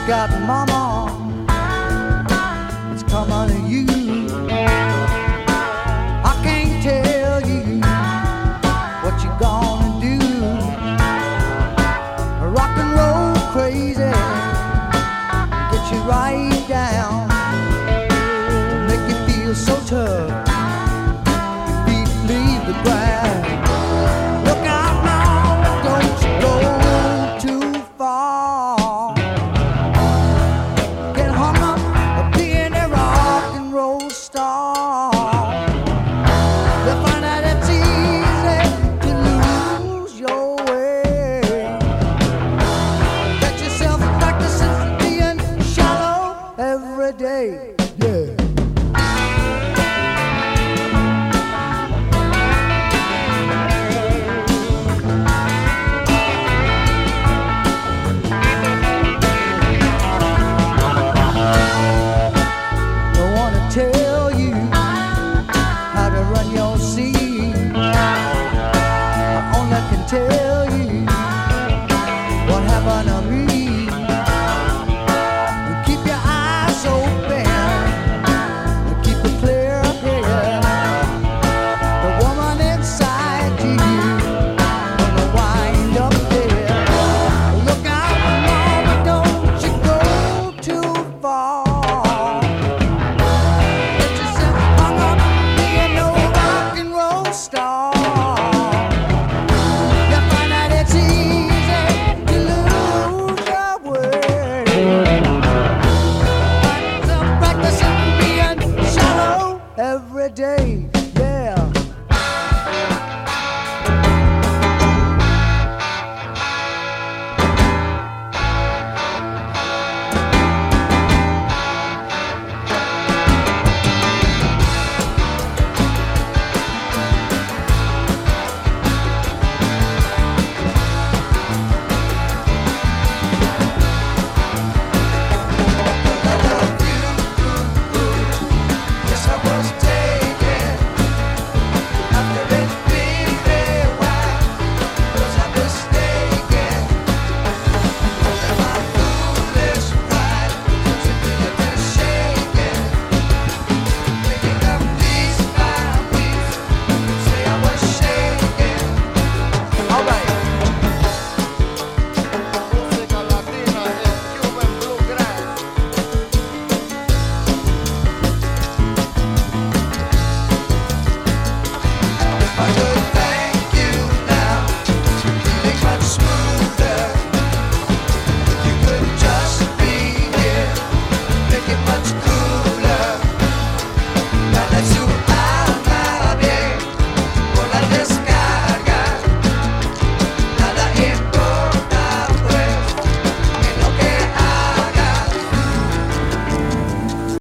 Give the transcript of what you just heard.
got mama, it's coming to you. I can't tell you what you gonna do. Rock and roll crazy, get you right down, make you feel so tough, your feet leave the ground. Look out now, don't you go too far. Get hung up being a rock and roll star. You'll find that it's easy to lose your way. Get yourself practicing being shallow every day.